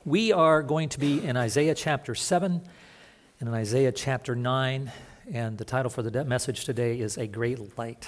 We are going to be in Isaiah chapter 7 and in Isaiah chapter 9, and the title for the message today is A Great Light.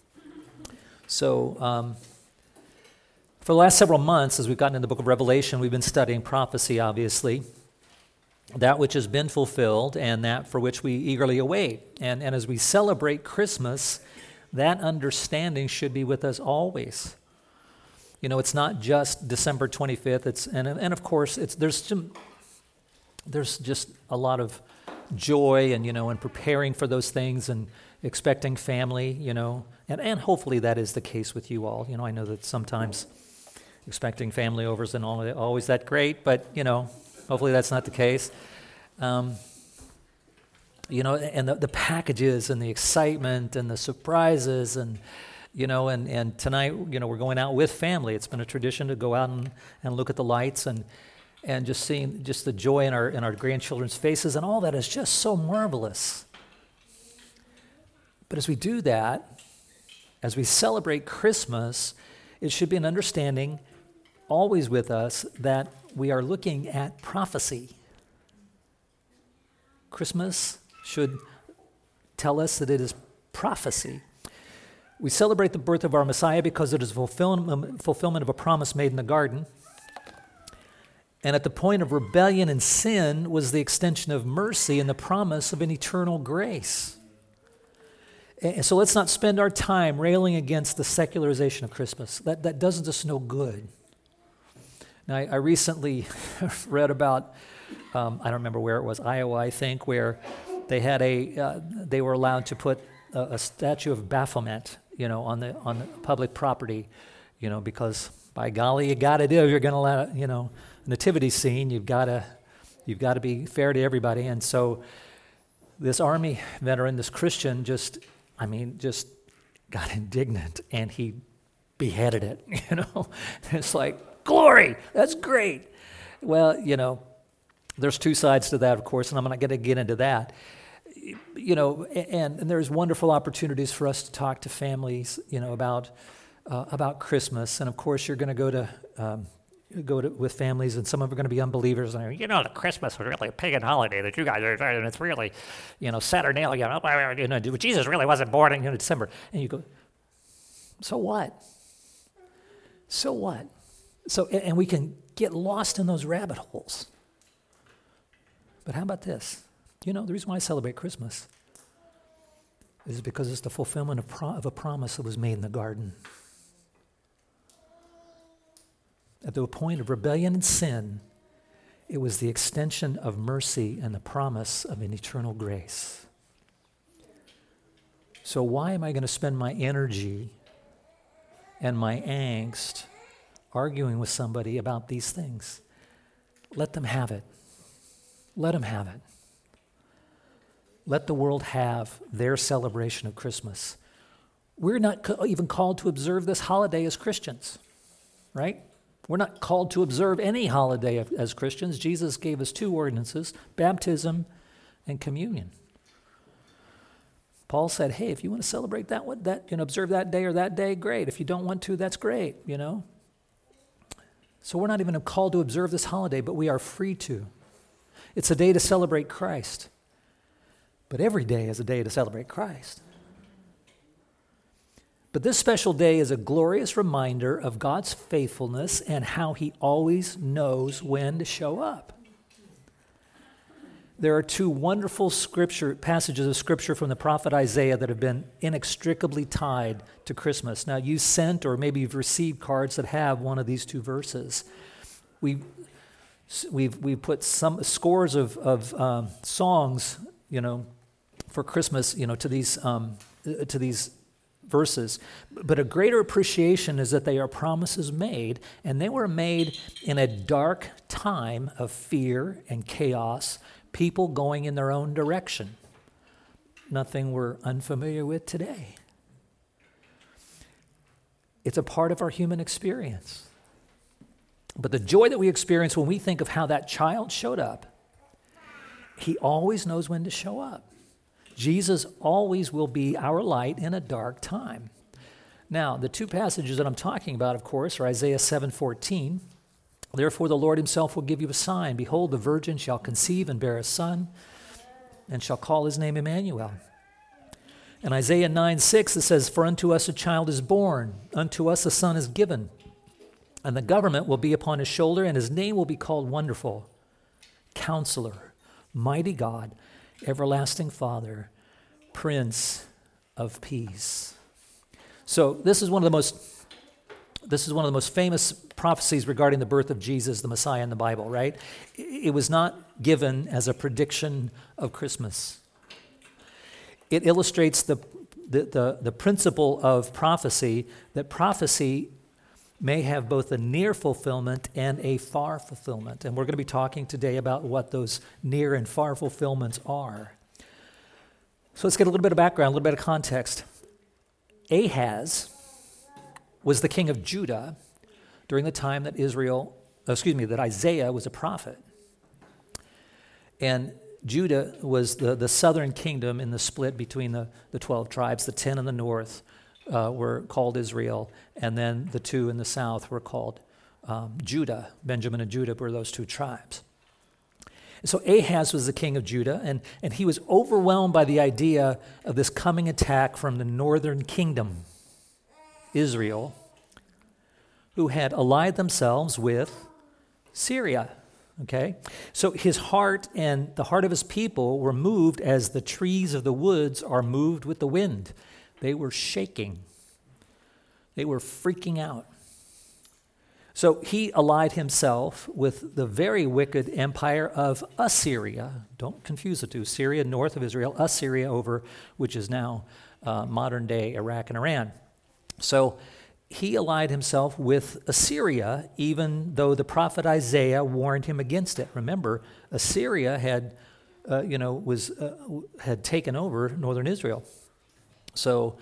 So, for the last several months, as we've gotten in the book of Revelation, we've been studying prophecy, obviously, that which has been fulfilled and that for which we eagerly await. And as we celebrate Christmas, that understanding should be with us always. You know, it's not just December 25th. And of course, there's just a lot of joy and, in preparing for those things and expecting family, and hopefully that is the case with you all. I know that sometimes expecting family over isn't always that great, but, hopefully that's not the case. And the packages and the excitement and the surprises and tonight, we're going out with family. It's been a tradition to go out and look at the lights and just seeing just the joy in our grandchildren's faces, and all that is just so marvelous. But as we do that, as we celebrate Christmas, it should be an understanding always with us that we are looking at prophecy. Christmas should tell us that it is prophecy. We celebrate the birth of our Messiah because it is fulfillment of a promise made in the garden. And at the point of rebellion and sin was the extension of mercy and the promise of an eternal grace. And so let's not spend our time railing against the secularization of Christmas. That does us no good. Now, I recently read about, I don't remember where it was, Iowa, I think, where they had they were allowed to put a statue of Baphomet, on the public property, because by golly, you got to do if you're going to let a nativity scene. You've got to be fair to everybody. And so, this Army veteran, this Christian, just got indignant and he beheaded it. It's like, glory, that's great. Well, there's two sides to that, of course, and I'm not going to get into that. And there's wonderful opportunities for us to talk to families, about Christmas. And of course, you're going to go to with families, and some of them are going to be unbelievers. And the Christmas was really a pagan holiday that you guys are, and it's really, Saturnalia. Jesus really wasn't born in December. And you go, so what? So what? So, and we can get lost in those rabbit holes. But how about this? The reason why I celebrate Christmas is because it's the fulfillment of a promise that was made in the garden. At the point of rebellion and sin, it was the extension of mercy and the promise of an eternal grace. So why am I going to spend my energy and my angst arguing with somebody about these things? Let them have it. Let them have it. Let the world have their celebration of Christmas. We're not even called to observe this holiday as Christians, right? We're not called to observe any holiday as Christians. Jesus gave us two ordinances, baptism and communion. Paul said, hey, if you want to celebrate that observe that day or that day, great. If you don't want to, that's great, So we're not even called to observe this holiday, but we are free to. It's a day to celebrate Christ. But every day is a day to celebrate Christ. But this special day is a glorious reminder of God's faithfulness and how He always knows when to show up. There are two wonderful passages of Scripture from the prophet Isaiah that have been inextricably tied to Christmas. Now, you sent or maybe you've received cards that have one of these two verses. We've put some scores of songs, for Christmas, to these verses. But a greater appreciation is that they are promises made, and they were made in a dark time of fear and chaos, people going in their own direction. Nothing we're unfamiliar with today. It's a part of our human experience. But the joy that we experience when we think of how that child showed up, He always knows when to show up. Jesus always will be our light in a dark time. Now, the two passages that I'm talking about, of course, are Isaiah 7:14, Therefore the Lord himself will give you a sign. Behold, the virgin shall conceive and bear a son, and shall call his name Emmanuel. In Isaiah 9:6 it says, For unto us a child is born, unto us a son is given, and the government will be upon his shoulder, and his name will be called Wonderful, Counselor, Mighty God, Everlasting Father, Prince of Peace. So this is one of the most famous prophecies regarding the birth of Jesus, the Messiah, in the Bible, right? It was not given as a prediction of Christmas. It illustrates the principle of prophecy, that prophecy may have both a near fulfillment and a far fulfillment. And we're going to be talking today about what those near and far fulfillments are. So let's get a little bit of background, a little bit of context. Ahaz was the king of Judah during the time that that Isaiah was a prophet. And Judah was the southern kingdom in the split between the 12 tribes. The 10 in the north were called Israel, and then the 2 in the south were called Judah. Benjamin and Judah were those 2 tribes. So Ahaz was the king of Judah, and he was overwhelmed by the idea of this coming attack from the northern kingdom, Israel, who had allied themselves with Syria. Okay? So his heart and the heart of his people were moved as the trees of the woods are moved with the wind. They were shaking. They were freaking out. So he allied himself with the very wicked empire of Assyria. Don't confuse the two. Syria north of Israel, Assyria over, which is now modern-day Iraq and Iran. So he allied himself with Assyria, even though the prophet Isaiah warned him against it. Remember, Assyria had taken over northern Israel. So,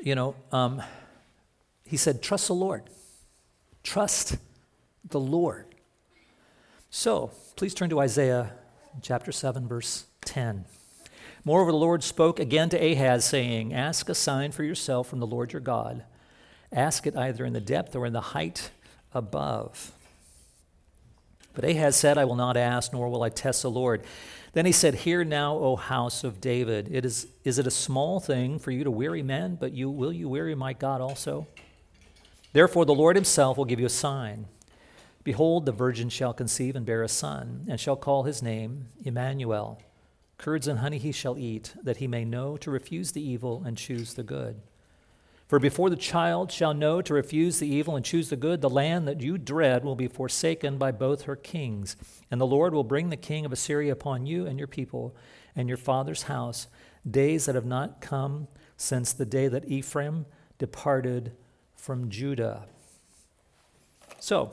he said, trust the Lord. Trust the Lord. So, please turn to Isaiah chapter 7, verse 10. Moreover, the Lord spoke again to Ahaz, saying, Ask a sign for yourself from the Lord your God. Ask it either in the depth or in the height above. But Ahaz said, I will not ask, nor will I test the Lord. Then he said, Hear now, O house of David. Is it a small thing for you to weary men, but will you weary my God also? Therefore the Lord himself will give you a sign. Behold, the virgin shall conceive and bear a son, and shall call his name Emmanuel. Curds and honey he shall eat, that he may know to refuse the evil and choose the good. For before the child shall know to refuse the evil and choose the good, the land that you dread will be forsaken by both her kings. And the Lord will bring the king of Assyria upon you and your people and your father's house, days that have not come since the day that Ephraim departed from Judah. So,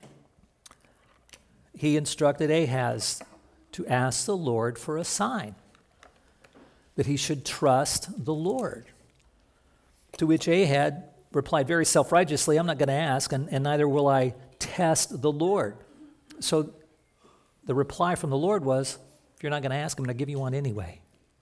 he instructed Ahaz to ask the Lord for a sign, that he should trust the Lord. To which Ahaz replied very self-righteously, I'm not going to ask, and neither will I test the Lord. So the reply from the Lord was, if you're not going to ask, I'm going to give you one anyway.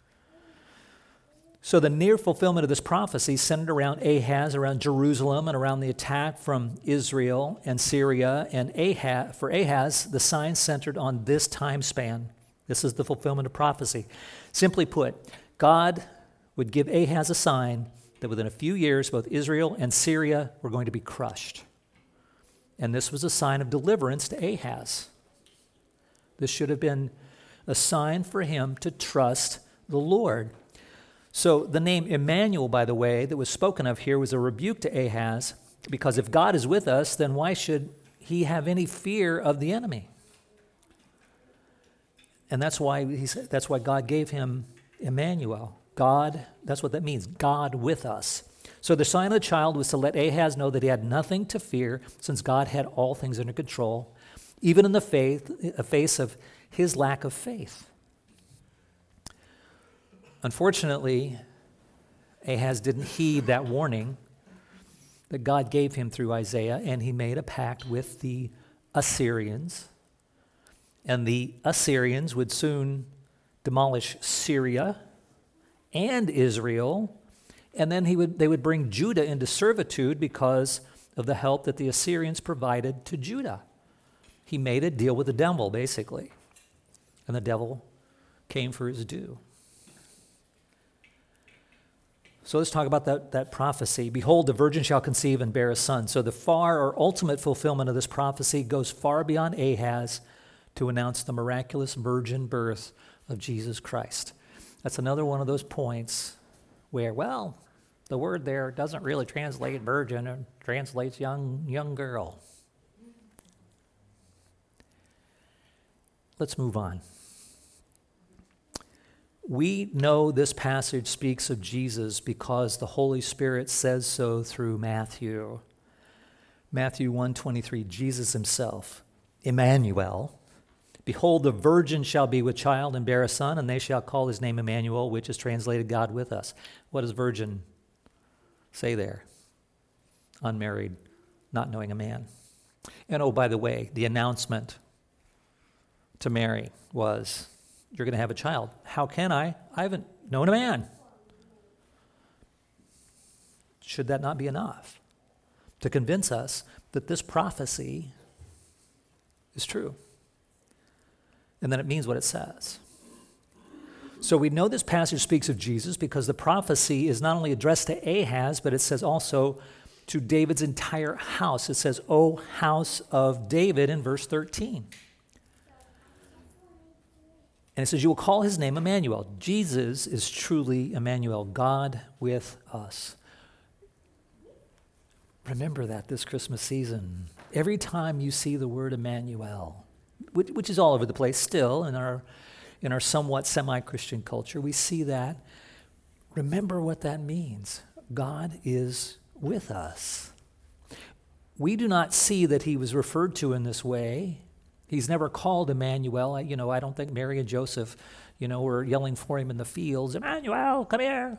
So the near fulfillment of this prophecy centered around Ahaz, around Jerusalem, and around the attack from Israel and Syria. And for Ahaz, the sign centered on this time span. This is the fulfillment of prophecy. Simply put, God would give Ahaz a sign that within a few years, both Israel and Syria were going to be crushed. And this was a sign of deliverance to Ahaz. This should have been a sign for him to trust the Lord. So the name Emmanuel, by the way, that was spoken of here was a rebuke to Ahaz, because if God is with us, then why should he have any fear of the enemy? And that's why God gave him Emmanuel. God, that's what that means, God with us. So the sign of the child was to let Ahaz know that he had nothing to fear, since God had all things under control, even in the face of his lack of faith. Unfortunately, Ahaz didn't heed that warning that God gave him through Isaiah, and he made a pact with the Assyrians. And the Assyrians would soon demolish Syria and Israel, and then they would bring Judah into servitude because of the help that the Assyrians provided to Judah. He made a deal with the devil, basically. And the devil came for his due. So let's talk about that prophecy. Behold, the virgin shall conceive and bear a son. So the far or ultimate fulfillment of this prophecy goes far beyond Ahaz to announce the miraculous virgin birth of Jesus Christ. That's another one of those points where, well, the word there doesn't really translate virgin, it translates young girl. Let's move on. We know this passage speaks of Jesus because the Holy Spirit says so through Matthew. Matthew 1:23, Jesus himself, Emmanuel. Behold, the virgin shall be with child and bear a son, and they shall call his name Emmanuel, which is translated God with us. What does virgin say there? Unmarried, not knowing a man. And oh, by the way, the announcement to Mary was, you're going to have a child. How can I? I haven't known a man. Should that not be enough to convince us that this prophecy is true? And then it means what it says. So we know this passage speaks of Jesus because the prophecy is not only addressed to Ahaz, but it says also to David's entire house. It says, O house of David in verse 13. And it says, you will call his name Emmanuel. Jesus is truly Emmanuel, God with us. Remember that this Christmas season. Every time you see the word Emmanuel, which is all over the place still in our somewhat semi-Christian culture, we see that. Remember what that means. God is with us. We do not see that he was referred to in this way. He's never called Emmanuel. I don't think Mary and Joseph, were yelling for him in the fields, Emmanuel, come here.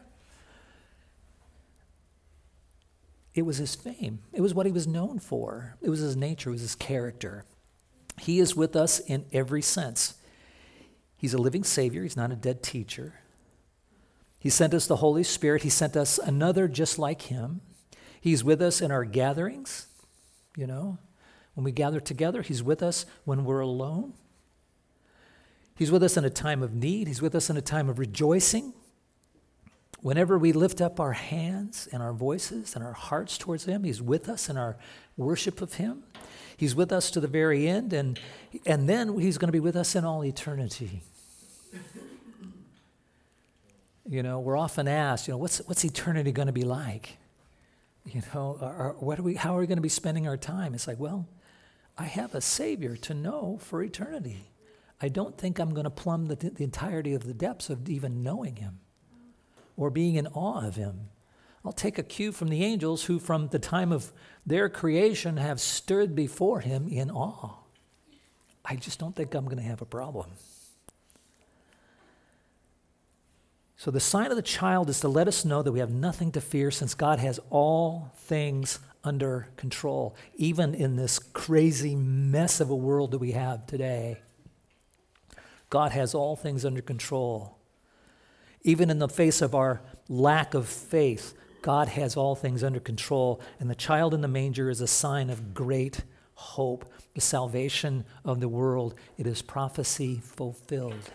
It was his fame. It was what he was known for. It was his nature. It was his character. He is with us in every sense. He's a living Savior. He's not a dead teacher. He sent us the Holy Spirit. He sent us another just like him. He's with us in our gatherings, When we gather together, he's with us when we're alone. He's with us in a time of need. He's with us in a time of rejoicing. Whenever we lift up our hands and our voices and our hearts towards him, he's with us in our worship of him. He's with us to the very end, and then he's going to be with us in all eternity. We're often asked, what's eternity going to be like? How are we going to be spending our time? It's like, well, I have a Savior to know for eternity. I don't think I'm going to plumb the entirety of the depths of even knowing him or being in awe of him. I'll take a cue from the angels who from the time of their creation have stood before him in awe. I just don't think I'm going to have a problem. So the sign of the child is to let us know that we have nothing to fear since God has all things under control, even in this crazy mess of a world that we have today. God has all things under control. Even in the face of our lack of faith, God has all things under control, and the child in the manger is a sign of great hope, the salvation of the world. It is prophecy fulfilled.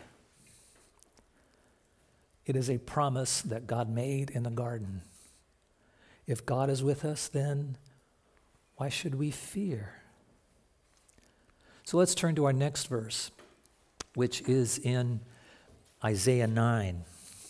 It is a promise that God made in the garden. If God is with us, then why should we fear? So let's turn to our next verse, which is in Isaiah 9.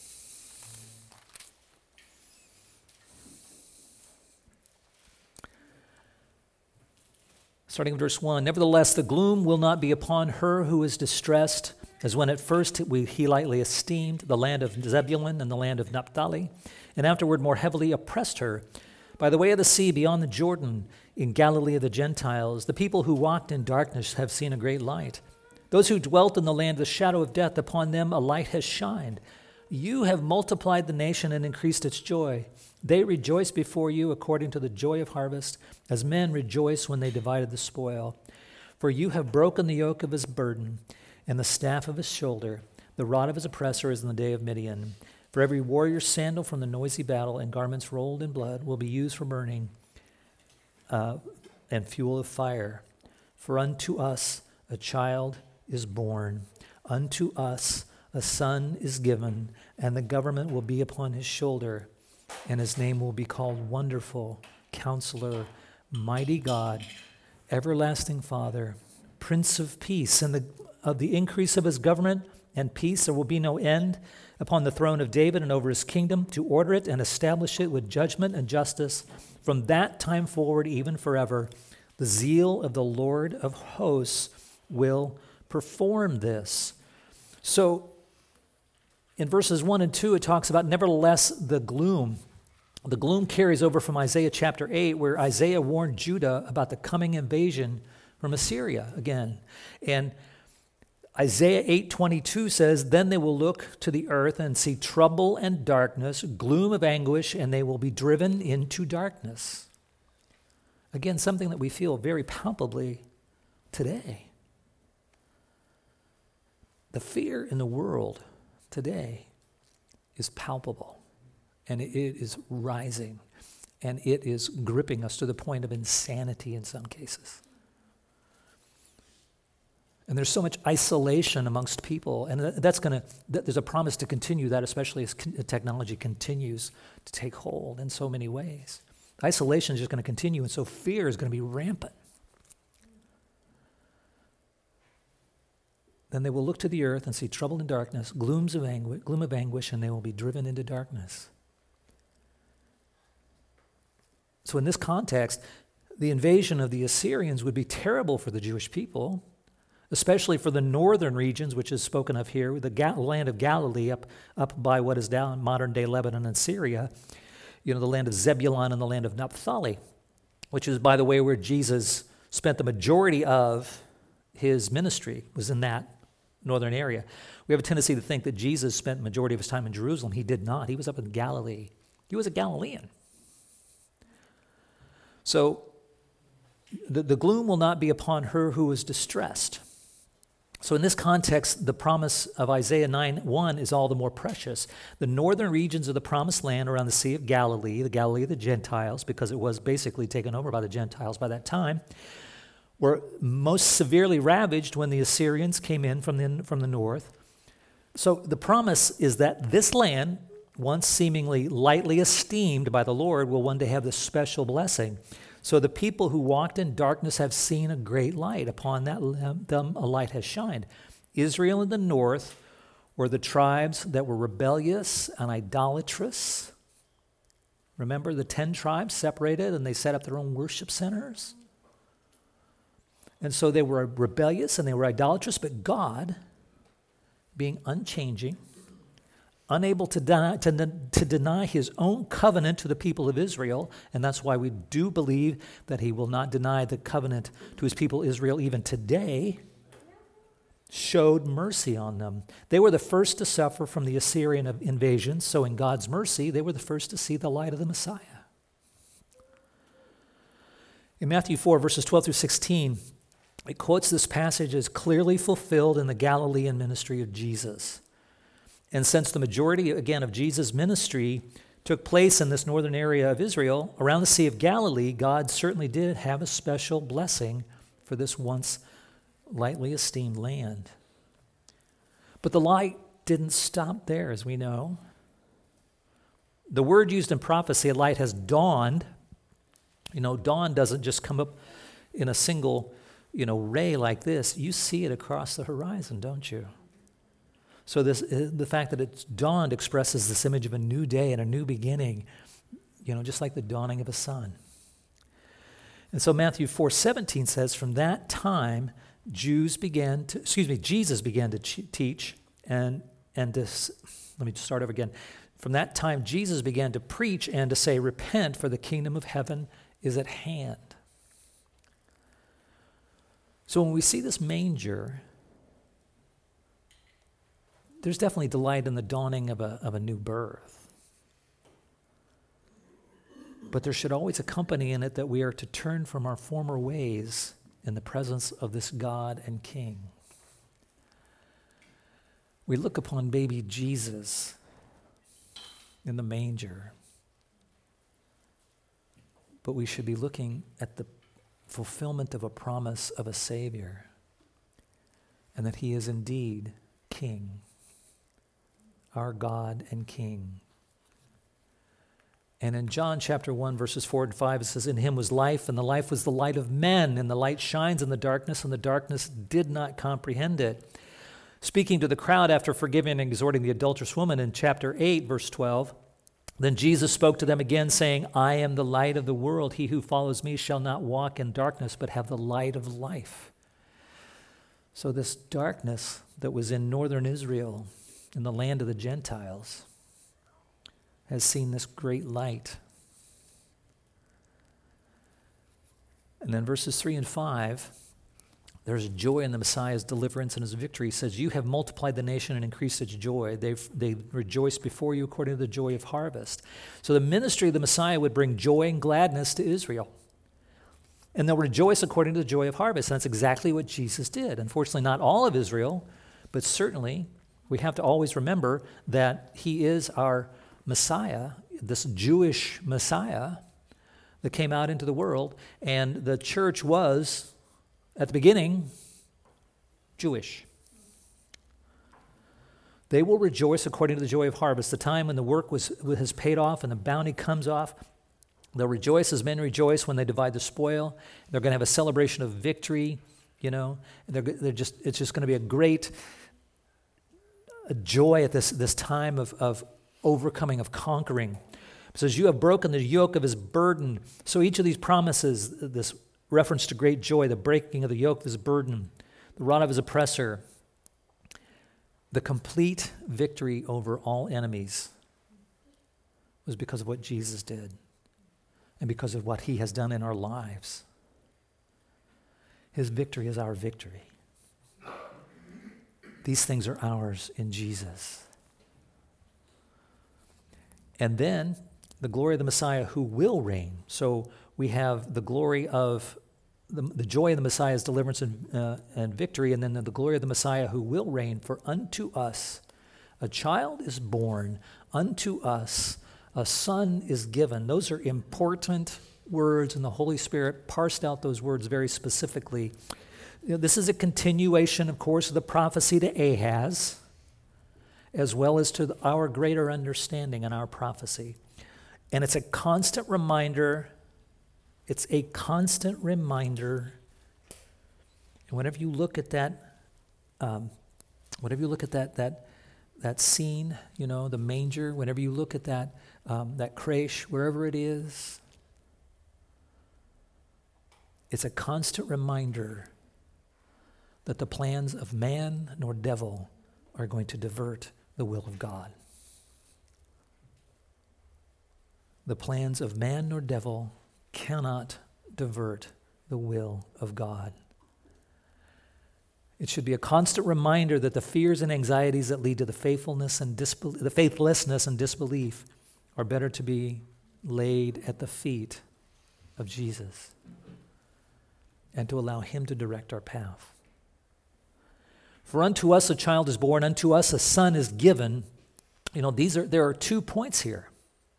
Starting in verse 1, nevertheless, the gloom will not be upon her who is distressed, as when at first he lightly esteemed the land of Zebulun and the land of Naphtali, and afterward more heavily oppressed her. By the way of the sea beyond the Jordan, in Galilee of the Gentiles, the people who walked in darkness have seen a great light. Those who dwelt in the land of the shadow of death, upon them a light has shined. You have multiplied the nation and increased its joy. They rejoice before you according to the joy of harvest, as men rejoice when they divided the spoil. For you have broken the yoke of his burden and the staff of his shoulder. The rod of his oppressor is in the day of Midian. For every warrior's sandal from the noisy battle and garments rolled in blood will be used for burning and fuel of fire. For unto us a child is born, unto us a son is given, and the government will be upon his shoulder, and his name will be called Wonderful, Counselor, Mighty God, Everlasting Father, Prince of Peace. And of the increase of his government and peace there will be no end upon the throne of David and over his kingdom, to order it and establish it with judgment and justice from that time forward, even forever. The zeal of the Lord of hosts will perform this. So in verses 1 and 2, it talks about nevertheless the gloom. The gloom carries over from Isaiah chapter 8, where Isaiah warned Judah about the coming invasion from Assyria again. And Isaiah 8:22 says, then they will look to the earth and see trouble and darkness, gloom of anguish, and they will be driven into darkness. Again, something that we feel very palpably today. The fear in the world today is palpable, and it is rising, and it is gripping us to the point of insanity in some cases. And there's so much isolation amongst people, and there's a promise to continue that, especially as technology continues to take hold in so many ways. Isolation is just going to continue, and so fear is going to be rampant. Then they will look to the earth and see trouble and darkness, gloom of anguish, and they will be driven into darkness. So in this context, the invasion of the Assyrians would be terrible for the Jewish people, especially for the northern regions, which is spoken of here, the land of Galilee up by what is now modern-day Lebanon and Syria, the land of Zebulun and the land of Naphtali, which is, by the way, where Jesus spent the majority of his ministry, was in that northern area. We have a tendency to think that Jesus spent the majority of his time in Jerusalem. He did not. He was up in Galilee. He was a Galilean. So the gloom will not be upon her who is distressed. So in this context, the promise of Isaiah 9:1 is all the more precious. The northern regions of the promised land around the Sea of Galilee, the Galilee of the Gentiles, because it was basically taken over by the Gentiles by that time, were most severely ravaged when the Assyrians came in from the north. So the promise is that this land, once seemingly lightly esteemed by the Lord, will one day have this special blessing. So the people who walked in darkness have seen a great light. Upon them a light has shined. Israel in the north were the tribes that were rebellious and idolatrous. Remember, the 10 tribes separated and they set up their own worship centers. And so they were rebellious and they were idolatrous, but God, being unchanging, unable to deny his own covenant to the people of Israel, and that's why we do believe that he will not deny the covenant to his people Israel even today, showed mercy on them. They were the first to suffer from the Assyrian invasion, so in God's mercy, they were the first to see the light of the Messiah. In Matthew 4, verses 12 through 16, it quotes this passage as clearly fulfilled in the Galilean ministry of Jesus. And since the majority, again, of Jesus' ministry took place in this northern area of Israel, around the Sea of Galilee, God certainly did have a special blessing for this once lightly esteemed land. But the light didn't stop there, as we know. The word used in prophecy, a light has dawned. Dawn doesn't just come up in a single, ray like this. You see it across the horizon, don't you? So the fact that it's dawned expresses this image of a new day and a new beginning, just like the dawning of a sun. And so Matthew 4:17 says, from that time, Jesus began to teach and let me just start over again. From that time, Jesus began to preach and to say, repent, for the kingdom of heaven is at hand. So when we see this manger, there's definitely delight in the dawning of a new birth. But there should always accompany in it that we are to turn from our former ways in the presence of this God and King. We look upon baby Jesus in the manger, but we should be looking at the fulfillment of a promise of a Savior, and that he is indeed King, our God and King. And in John chapter 1, verses 4 and 5, it says, "In him was life, and the life was the light of men, and the light shines in the darkness, and the darkness did not comprehend it." Speaking to the crowd after forgiving and exhorting the adulterous woman in chapter 8, verse 12, "Then Jesus spoke to them again, saying, I am the light of the world. He who follows me shall not walk in darkness, but have the light of life." So this darkness that was in northern Israel, in the land of the Gentiles, has seen this great light. And then verses 3 and 5, there's joy in the Messiah's deliverance and his victory. He says, "You have multiplied the nation and increased its joy. They rejoice before you according to the joy of harvest." So the ministry of the Messiah would bring joy and gladness to Israel. And they'll rejoice according to the joy of harvest. And that's exactly what Jesus did. Unfortunately, not all of Israel, but certainly we have to always remember that he is our Messiah, this Jewish Messiah that came out into the world. And the church was, at the beginning, Jewish. They will rejoice according to the joy of harvest. The time when the work has paid off and the bounty comes off, they'll rejoice as men rejoice when they divide the spoil. They're going to have a celebration of victory, you know. It's just going to be a great joy at this time of overcoming, of conquering. It says, "You have broken the yoke of his burden." So each of these promises, this reference to great joy, the breaking of the yoke of his burden, the rod of his oppressor, the complete victory over all enemies, was because of what Jesus did and because of what he has done in our lives. His victory is our victory. These things are ours in Jesus. And then the glory of the Messiah who will reign. So we have the glory of the joy of the Messiah's deliverance and victory, and then the glory of the Messiah who will reign. "For unto us a child is born, unto us a son is given." Those are important words, and the Holy Spirit parsed out those words very specifically. You know, this is a continuation, of course, of the prophecy to Ahaz, as well as to our greater understanding in our prophecy. And it's a constant reminder. It's a constant reminder. And whenever you look at that, that scene, you know, the manger, whenever you look at that creche, wherever it is, it's a constant reminder that the plans of man nor devil are going to divert the will of God. The plans of man nor devil cannot divert the will of God. It should be a constant reminder that the fears and anxieties that lead to the faithlessness and disbelief are better to be laid at the feet of Jesus and to allow him to direct our path. "For unto us a child is born, unto us a son is given." You know, there are 2 points here.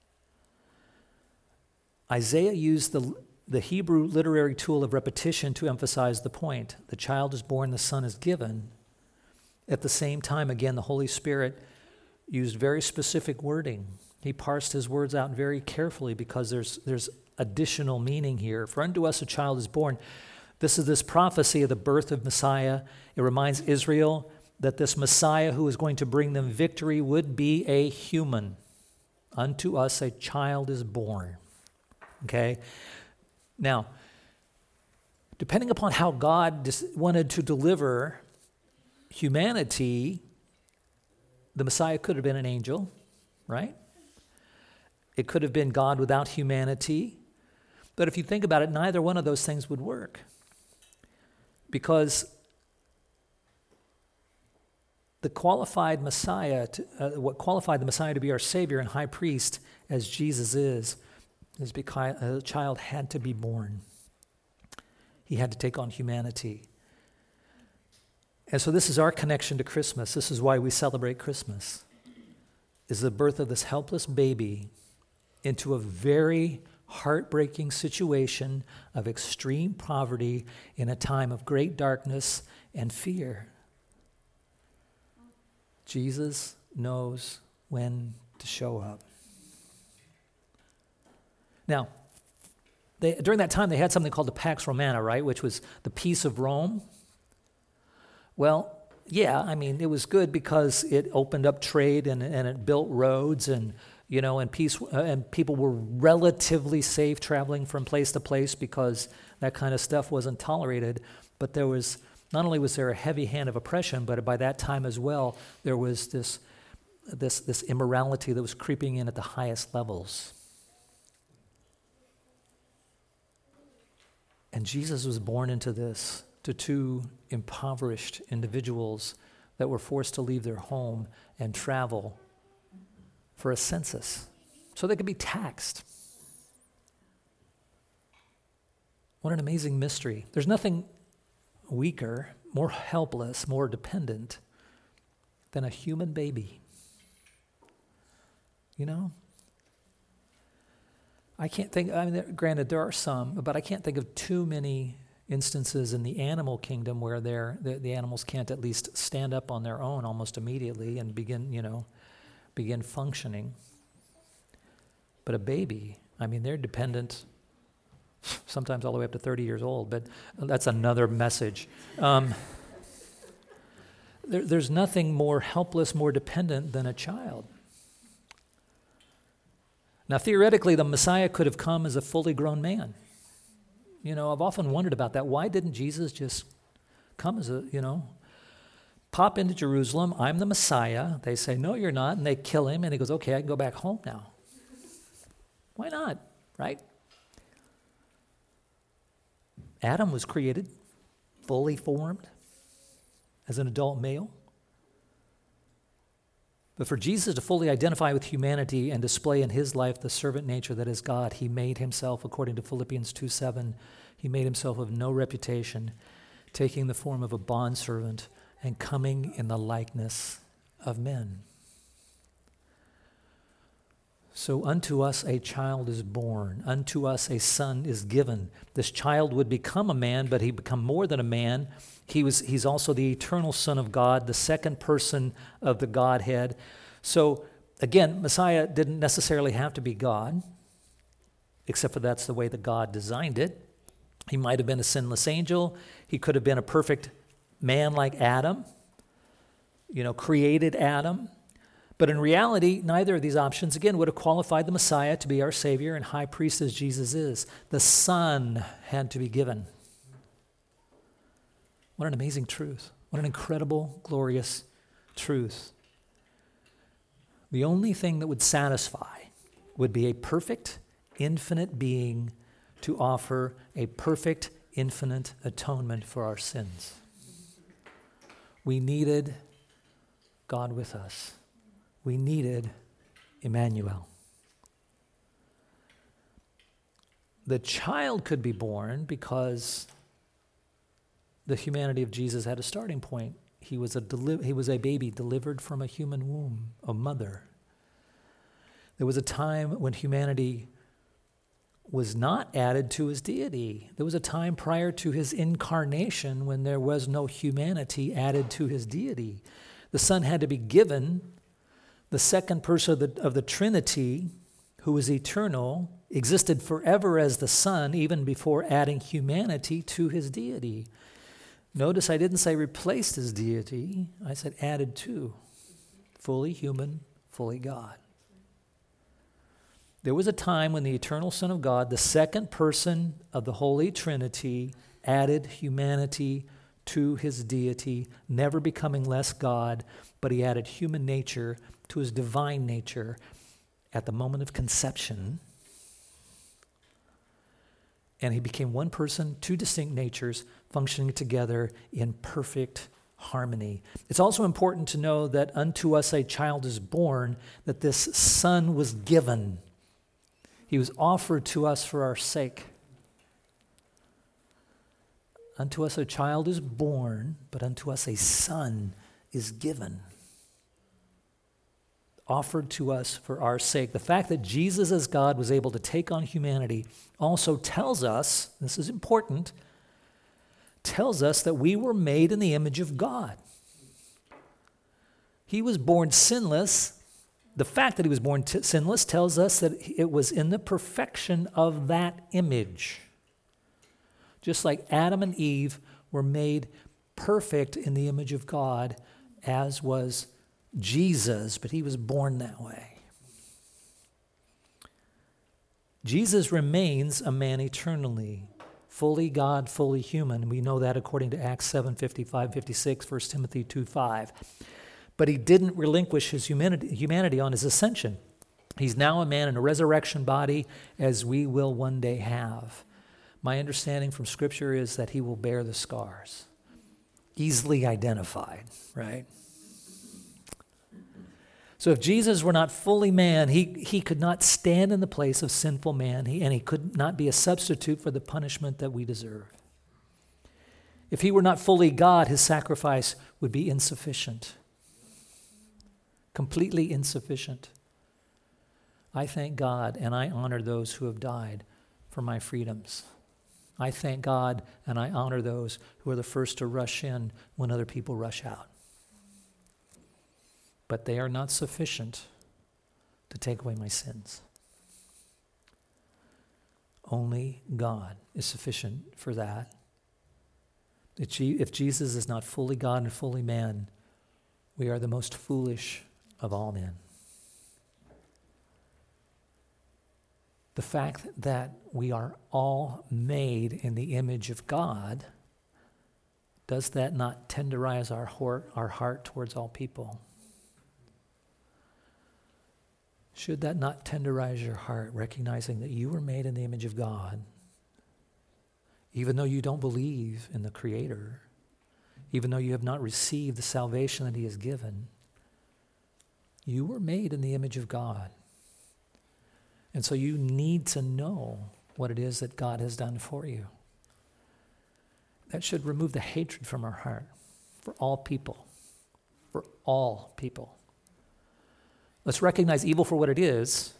Isaiah used the Hebrew literary tool of repetition to emphasize the point. The child is born, the son is given. At the same time, again, the Holy Spirit used very specific wording. He parsed his words out very carefully because there's additional meaning here. "For unto us a child is born." This is this prophecy of the birth of Messiah. It reminds Israel that this Messiah who is going to bring them victory would be a human. "Unto us a child is born." Okay? Now, depending upon how God wanted to deliver humanity, the Messiah could have been an angel, right? It could have been God without humanity. But if you think about it, neither one of those things would work. Because the qualified Messiah, what qualified the Messiah to be our Savior and High Priest, as Jesus is because a child had to be born. He had to take on humanity. And so this is our connection to Christmas. This is why we celebrate Christmas, is the birth of this helpless baby into a very heartbreaking situation of extreme poverty in a time of great darkness and fear. Jesus knows when to show up. Now, during that time, they had something called the Pax Romana, right, which was the peace of Rome. Well, yeah, I mean, it was good because it opened up trade and it built roads and peace, and people were relatively safe traveling from place to place because that kind of stuff wasn't tolerated. But not only was there a heavy hand of oppression, but by that time as well, there was this immorality that was creeping in at the highest levels. And Jesus was born into this to two impoverished individuals that were forced to leave their home and travel for a census so they could be taxed. What an amazing mystery. There's nothing weaker, more helpless, more dependent than a human baby. I can't think, granted there are some, but I can't think of too many instances in the animal kingdom where the animals can't at least stand up on their own almost immediately and begin functioning. But a baby, they're dependent sometimes all the way up to 30 years old, but that's another message. There's nothing more helpless, more dependent than a child. Now, theoretically, the Messiah could have come as a fully grown man. I've often wondered about that. Why didn't Jesus just come as pop into Jerusalem, I'm the Messiah. They say, no, you're not, and they kill him, and he goes, okay, I can go back home now. Why not, right? Adam was created, fully formed, as an adult male. But for Jesus to fully identify with humanity and display in his life the servant nature that is God, he made himself, according to Philippians 2:7, he made himself of no reputation, taking the form of a bondservant and coming in the likeness of men. So unto us a child is born, unto us a son is given. This child would become a man, but he'd become more than a man. He's also the eternal Son of God, the second person of the Godhead. So again, Messiah didn't necessarily have to be God, except for that's the way that God designed it. He might have been a sinless angel. He could have been a perfect man like Adam, created Adam. But in reality, neither of these options, again, would have qualified the Messiah to be our Savior and high priest as Jesus is. The Son had to be given. What an amazing truth. What an incredible, glorious truth. The only thing that would satisfy would be a perfect, infinite being to offer a perfect, infinite atonement for our sins. We needed God with us. We needed Emmanuel. The child could be born because the humanity of Jesus had a starting point. He was a baby delivered from a human womb, a mother. There was a time when humanity was not added to his deity. There was a time prior to his incarnation when there was no humanity added to his deity. The Son had to be given. The second person of the Trinity, who is eternal, existed forever as the Son, even before adding humanity to his deity. Notice I didn't say replaced his deity. I said added to. Fully human, fully God. There was a time when the eternal Son of God, the second person of the Holy Trinity, added humanity to his deity, never becoming less God, but he added human nature to his divine nature at the moment of conception. And he became one person, two distinct natures, functioning together in perfect harmony. It's also important to know that unto us a child is born, that this Son was given. He was offered to us for our sake. Unto us a child is born, but unto us a son is given. offered to us for our sake. The fact that Jesus as God was able to take on humanity also tells us, this is important, tells us that we were made in the image of God. He was born sinless. The fact that he was born sinless tells us that it was in the perfection of that image. Just like Adam and Eve were made perfect in the image of God, as was Jesus, but he was born that way. Jesus remains a man eternally, fully God, fully human. We know that according to Acts 7:55, 56, 1 Timothy 2:5. But he didn't relinquish his humanity on his ascension. He's now a man in a resurrection body, as we will one day have. My understanding from Scripture is that he will bear the scars. Easily identified, right? So if Jesus were not fully man, he could not stand in the place of sinful man, and he could not be a substitute for the punishment that we deserve. If he were not fully God, his sacrifice would be insufficient. Completely insufficient. I thank God and I honor those who have died for my freedoms. I thank God and I honor those who are the first to rush in when other people rush out. But they are not sufficient to take away my sins. Only God is sufficient for that. If Jesus is not fully God and fully man, we are the most foolish of all men. The fact that we are all made in the image of God, does that not tenderize our heart towards all people? Should that not tenderize your heart, recognizing that you were made in the image of God, even though you don't believe in the Creator, even though you have not received the salvation that he has given? You were made in the image of God. And so you need to know what it is that God has done for you. That should remove the hatred from our heart for all people. For all people. Let's recognize evil for what it is,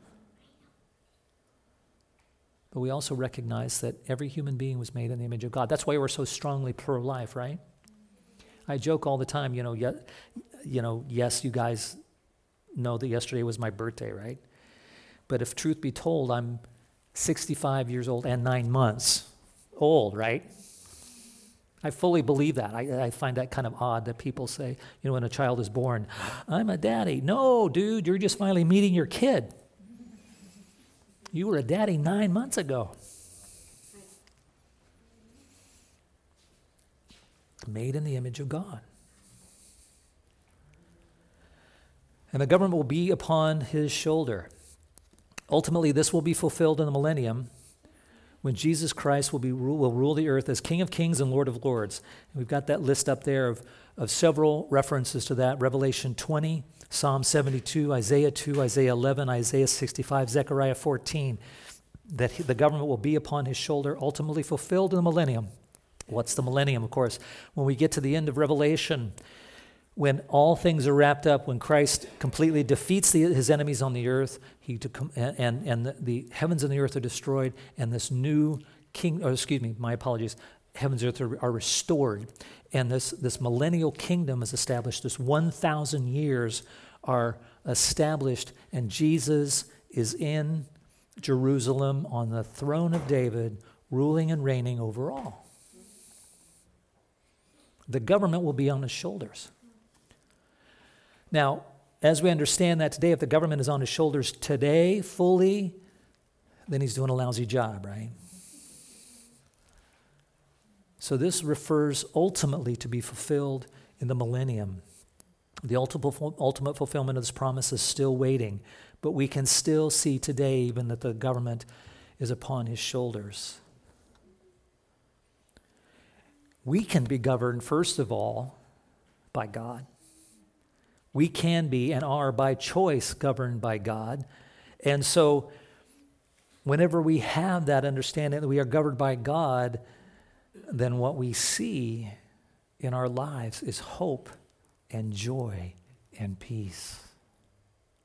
but we also recognize that every human being was made in the image of God. That's why we're so strongly pro-life, right? I joke all the time, yes, you guys know that yesterday was my birthday, right? But if truth be told, I'm 65 years old and 9 months old, right? I fully believe that. I find that kind of odd that people say, when a child is born, I'm a daddy. No, dude, you're just finally meeting your kid. You were a daddy 9 months ago. Made in the image of God. And the government will be upon his shoulder. Ultimately, this will be fulfilled in the millennium, when Jesus Christ will rule the earth as King of Kings and Lord of Lords. And we've got that list up there of several references to that. Revelation 20, Psalm 72, Isaiah 2, Isaiah 11, Isaiah 65, Zechariah 14, that the government will be upon his shoulder, ultimately fulfilled in the millennium. What's the millennium, of course? When we get to the end of Revelation, when all things are wrapped up, when Christ completely defeats his enemies on the earth, and the heavens and the earth are destroyed, and this new heavens and earth are restored, and this millennial kingdom is established. This 1,000 years are established, and Jesus is in Jerusalem on the throne of David, ruling and reigning over all. The government will be on his shoulders. Now, as we understand that today, if the government is on his shoulders today fully, then he's doing a lousy job, right? So this refers ultimately to be fulfilled in the millennium. The ultimate fulfillment of this promise is still waiting, but we can still see today even that the government is upon his shoulders. We can be governed, first of all, by God. We can be and are by choice governed by God. And so whenever we have that understanding that we are governed by God, then what we see in our lives is hope and joy and peace.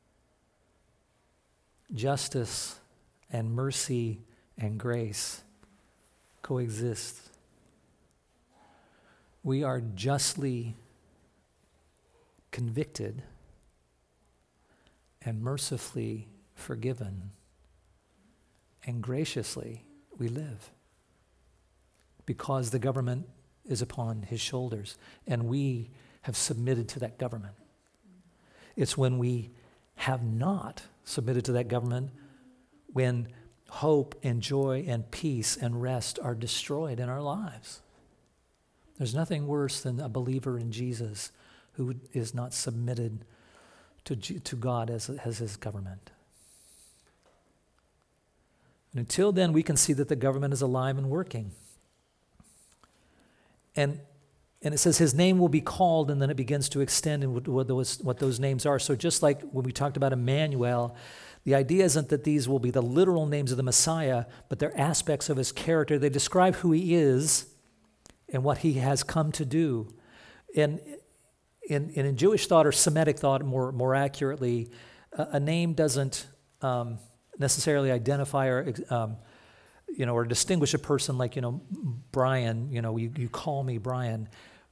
justice and mercy and grace coexist. We are justly convicted and mercifully forgiven, and graciously we live because the government is upon his shoulders and we have submitted to that government. It's when we have not submitted to that government when hope and joy and peace and rest are destroyed in our lives. There's nothing worse than a believer in Jesus who is not submitted to God as his government. And until then, we can see that the government is alive and working. And it says his name will be called, and then it begins to extend in what those names are. So just like when we talked about Emmanuel, the idea isn't that these will be the literal names of the Messiah, but they're aspects of his character. They describe who he is and what he has come to do. And in Jewish thought or Semitic thought, more accurately, a name doesn't necessarily identify or distinguish a person like, Brian, you call me Brian.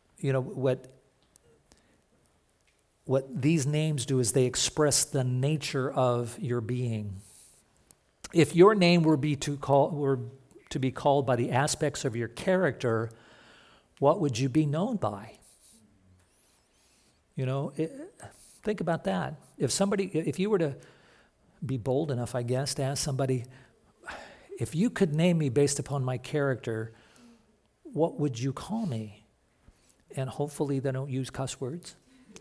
What these names do is they express the nature of your being. If your name were to be called by the aspects of your character, what would you be known by? Think about that. If you were to be bold enough, I guess, to ask somebody, if you could name me based upon my character, what would you call me? And hopefully they don't use cuss words.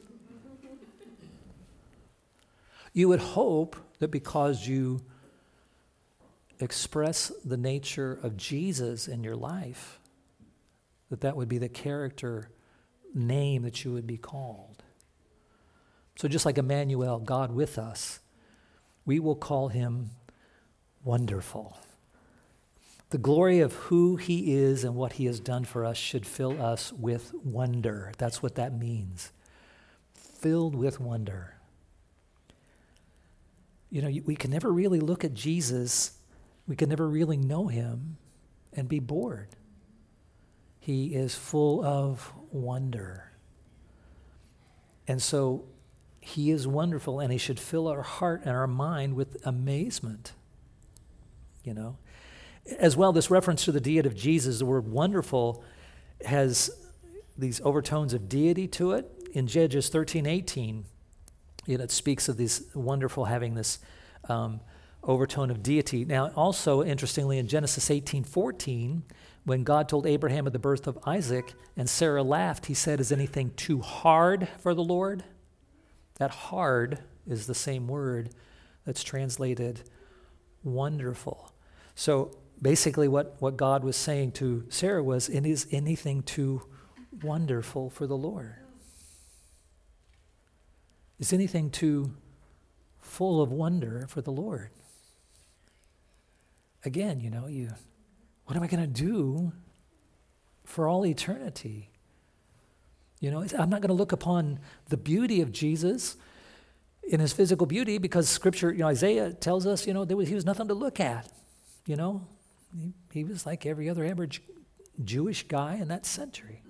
You would hope that because you express the nature of Jesus in your life, that would be the character name that you would be called. So just like Emmanuel, God with us, we will call him Wonderful. The glory of who he is and what he has done for us should fill us with wonder. That's what that means. Filled with wonder. We can never really look at Jesus. We can never really know him and be bored. He is full of wonder. And so he is wonderful, and he should fill our heart and our mind with amazement. As well, this reference to the deity of Jesus, the word wonderful, has these overtones of deity to it. In Judges 13:18, it speaks of this wonderful having this overtone of deity. Now, also, interestingly, in Genesis 18:14, when God told Abraham of the birth of Isaac and Sarah laughed, he said, "Is anything too hard for the Lord?" That hard is the same word that's translated wonderful. So basically what God was saying to Sarah was, is anything too wonderful for the Lord? Is anything too full of wonder for the Lord? Again, what am I going to do for all eternity? I'm not going to look upon the beauty of Jesus in his physical beauty because Scripture, Isaiah tells us, he was nothing to look at. He was like every other average Jewish guy in that century.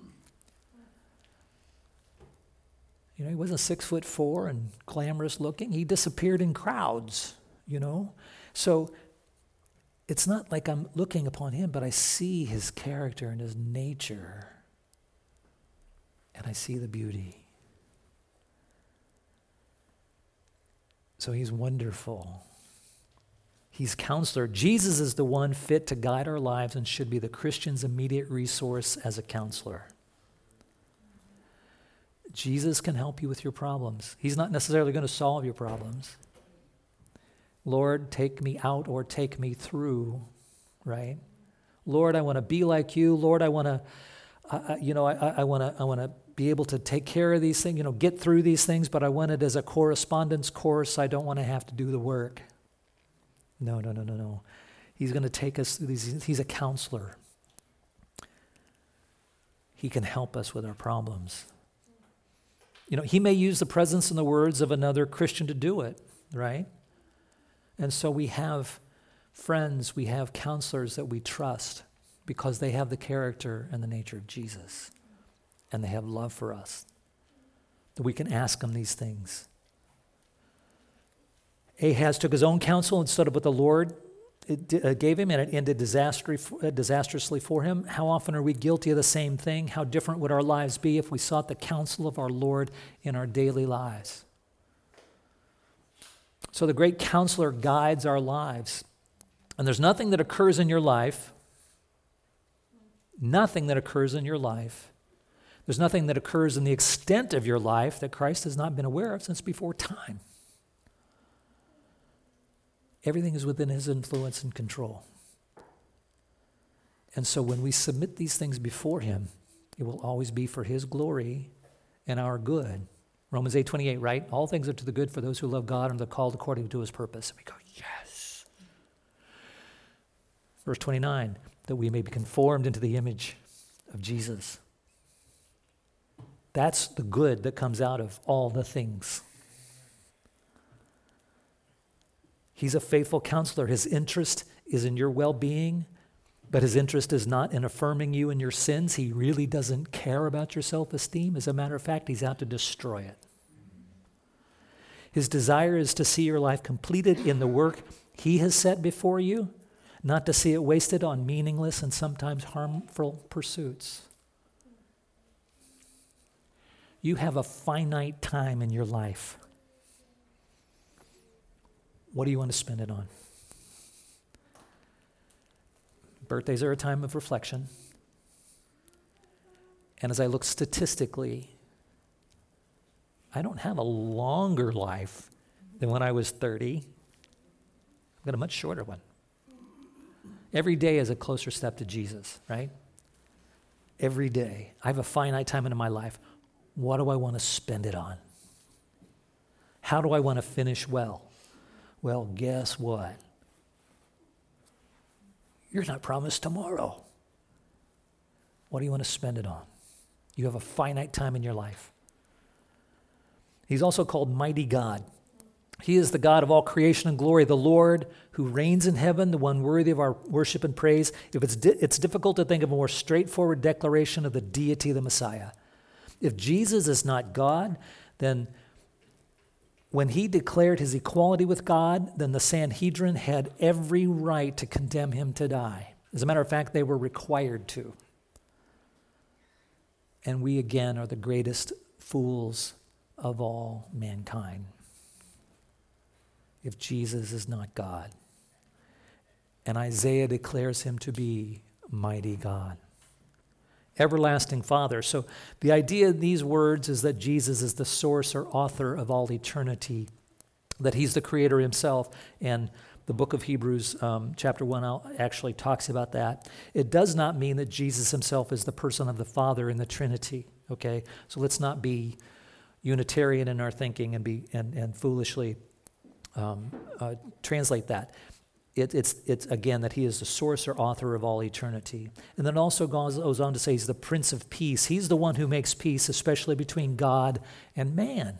He wasn't 6'4" and glamorous looking. He disappeared in crowds, So it's not like I'm looking upon him, but I see his character and his nature, and I see the beauty. So he's wonderful. He's counselor. Jesus is the one fit to guide our lives and should be the Christian's immediate resource as a counselor. Jesus can help you with your problems. He's not necessarily going to solve your problems. Lord, take me out or take me through, right? Lord, I want to be like you. Lord, I want to, I want to be able to take care of these things, get through these things, but I want it as a correspondence course. I don't want to have to do the work. No. He's going to take us through these. He's a counselor. He can help us with our problems. He may use the presence and the words of another Christian to do it, right? And so we have friends, we have counselors that we trust because they have the character and the nature of Jesus. And they have love for us. That we can ask them these things. Ahaz took his own counsel instead of what the Lord gave him, and it ended disastrously for him. How often are we guilty of the same thing? How different would our lives be if we sought the counsel of our Lord in our daily lives? So the great counselor guides our lives. And there's nothing that occurs in your life, there's nothing that occurs in the extent of your life that Christ has not been aware of since before time. Everything is within his influence and control. And so when we submit these things before him, it will always be for his glory and our good. Romans 8:28, right? All things are to the good for those who love God and are called according to his purpose. And we go, yes. Verse 29, that we may be conformed into the image of Jesus. That's the good that comes out of all the things. He's a faithful counselor. His interest is in your well-being, but his interest is not in affirming you in your sins. He really doesn't care about your self-esteem. As a matter of fact, he's out to destroy it. His desire is to see your life completed in the work he has set before you, not to see it wasted on meaningless and sometimes harmful pursuits. You have a finite time in your life. What do you want to spend it on? Birthdays are a time of reflection. And as I look statistically, I don't have a longer life than when I was 30. I've got a much shorter one. Every day is a closer step to Jesus, right? Every day. I have a finite time in my life. What do I want to spend it on? How do I want to finish well? Well, guess what? You're not promised tomorrow. What do you want to spend it on? You have a finite time in your life. He's also called Mighty God. He is the God of all creation and glory, the Lord who reigns in heaven, the one worthy of our worship and praise. If it's difficult to think of a more straightforward declaration of the deity of the Messiah. If Jesus is not God, then when he declared his equality with God, then the Sanhedrin had every right to condemn him to die. As a matter of fact, they were required to. And we again are the greatest fools of all mankind. If Jesus is not God. And Isaiah declares him to be mighty God. Everlasting Father. So the idea in these words is that Jesus is the source or author of all eternity, that he's the creator himself. And the book of Hebrews, chapter 1, actually talks about that. It does not mean that Jesus himself is the person of the Father in the Trinity, okay? So let's not be Unitarian in our thinking and foolishly translate that. It's again that he is the source or author of all eternity. And then also goes on to say he's the Prince of Peace. He's the one who makes peace, especially between God and man.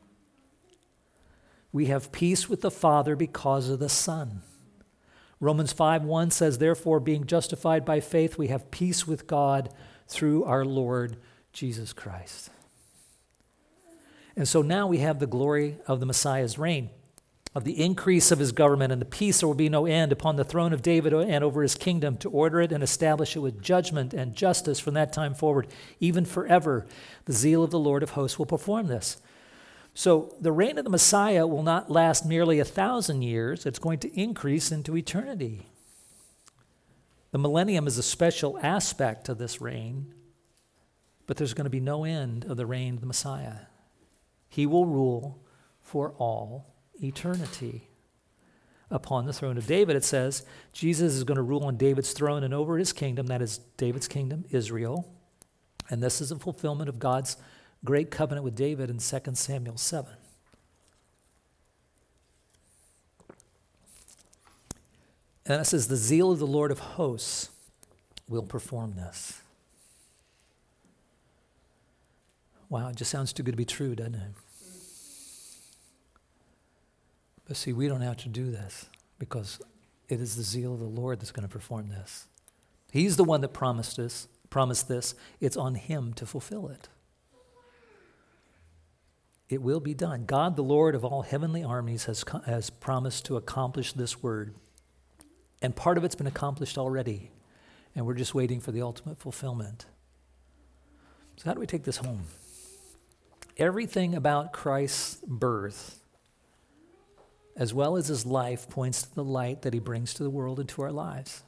We have peace with the Father because of the Son. Romans 5:1 says, therefore, being justified by faith, we have peace with God through our Lord Jesus Christ. And so now we have the glory of the Messiah's reign, of the increase of his government and the peace there will be no end upon the throne of David and over his kingdom, to order it and establish it with judgment and justice from that time forward, even forever. The zeal of the Lord of hosts will perform this. So the reign of the Messiah will not last merely 1,000 years. It's going to increase into eternity. The millennium is a special aspect of this reign, but there's going to be no end of the reign of the Messiah. He will rule for all eternity. Upon the throne of David, it says, Jesus is going to rule on David's throne and over his kingdom, that is David's kingdom, Israel. And this is a fulfillment of God's great covenant with David in 2 Samuel 7. And it says, the zeal of the Lord of hosts will perform this. Wow, it just sounds too good to be true, doesn't it? But see, we don't have to do this because it is the zeal of the Lord that's going to perform this. He's the one that promised this. It's on him to fulfill it. It will be done. God, the Lord of all heavenly armies, has promised to accomplish this word. And part of it's been accomplished already. And we're just waiting for the ultimate fulfillment. So how do we take this home? Everything about Christ's birth, as well as his life, points to the light that he brings to the world and to our lives.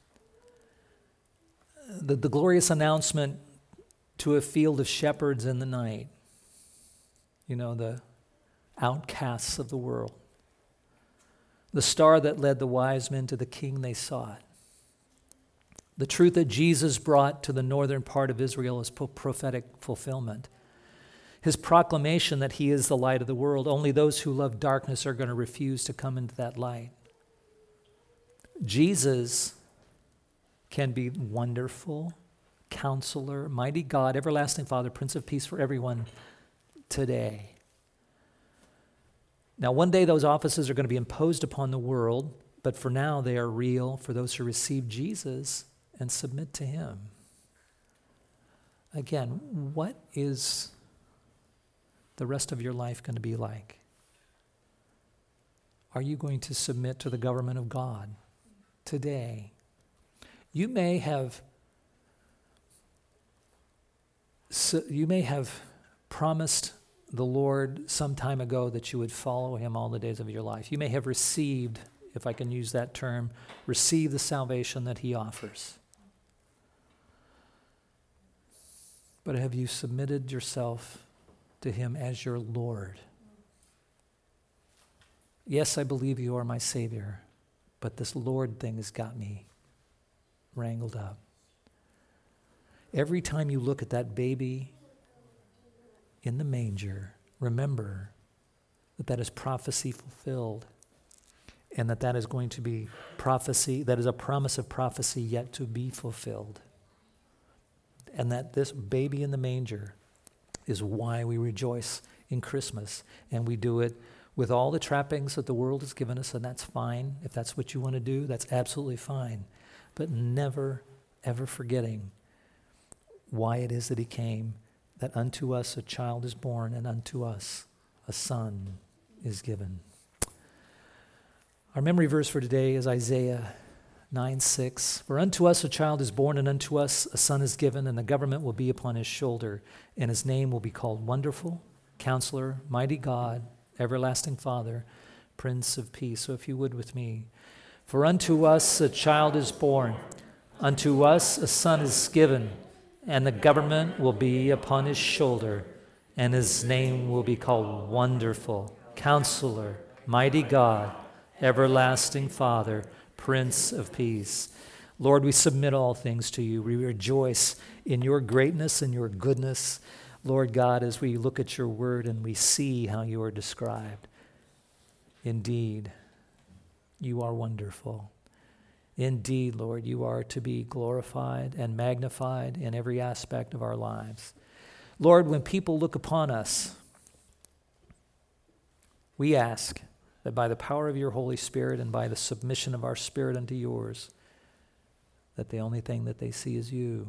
The glorious announcement to a field of shepherds in the night, the outcasts of the world. The star that led the wise men to the king they sought. The truth that Jesus brought to the northern part of Israel is prophetic fulfillment. His proclamation that he is the light of the world, only those who love darkness are going to refuse to come into that light. Jesus can be wonderful, counselor, mighty God, everlasting Father, Prince of Peace for everyone today. Now, one day those offices are going to be imposed upon the world, but for now they are real for those who receive Jesus and submit to him. Again, what is the rest of your life going to be like? Are you going to submit to the government of God today? You may have promised the Lord some time ago that you would follow him all the days of your life. You may have received, if I can use that term, received the salvation that he offers. But have you submitted yourself to him as your Lord? Yes, I believe you are my Savior, but this Lord thing has got me wrangled up. Every time you look at that baby in the manger, remember that is prophecy fulfilled, and that is going to be prophecy, that is a promise of prophecy yet to be fulfilled. And that this baby in the manger is why we rejoice in Christmas, and we do it with all the trappings that the world has given us, and that's fine. If that's what you want to do, that's absolutely fine. But never, ever forgetting why it is that he came, that unto us a child is born, and unto us a son is given. Our memory verse for today is Isaiah 9:6. For unto us a child is born, and unto us a son is given, and the government will be upon his shoulder, and his name will be called Wonderful, Counselor, Mighty God, Everlasting Father, Prince of Peace. So if you would with me. For unto us a child is born, unto us a son is given, and the government will be upon his shoulder, and his name will be called Wonderful, Counselor, Mighty God, Everlasting Father, Prince of Peace. Lord, we submit all things to you. We rejoice in your greatness and your goodness, Lord God, as we look at your word and we see how you are described. Indeed, you are wonderful. Indeed, Lord, you are to be glorified and magnified in every aspect of our lives. Lord, when people look upon us, we ask that by the power of your Holy Spirit and by the submission of our spirit unto yours, that the only thing that they see is you.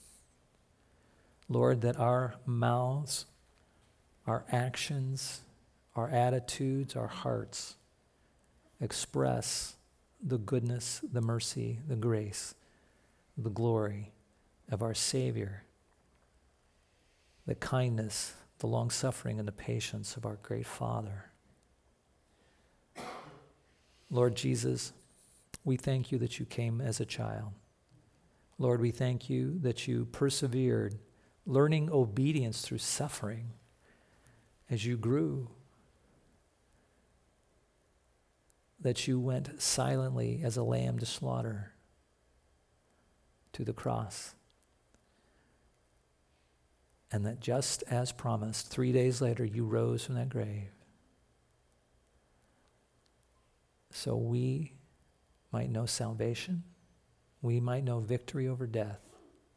Lord, that our mouths, our actions, our attitudes, our hearts express the goodness, the mercy, the grace, the glory of our Savior, the kindness, the long-suffering, and the patience of our great Father. Lord Jesus, we thank you that you came as a child. Lord, we thank you that you persevered, learning obedience through suffering as you grew, that you went silently as a lamb to slaughter to the cross, and that just as promised, 3 days later you rose from that grave, so we might know salvation, we might know victory over death.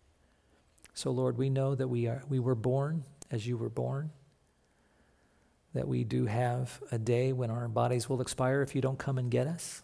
So Lord, we know that we were born as you were born. that we do have a day when our bodies will expire if you don't come and get us.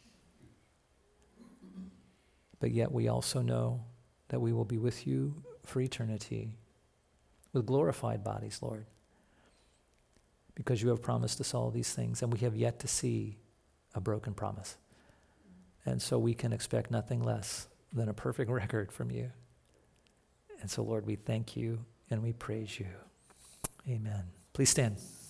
But yet we also know that we will be with you for eternity with glorified bodies, Lord, because you have promised us all these things, and we have yet to see a broken promise. And so we can expect nothing less than a perfect record from you. And so, Lord, we thank you and we praise you. Amen. Please stand.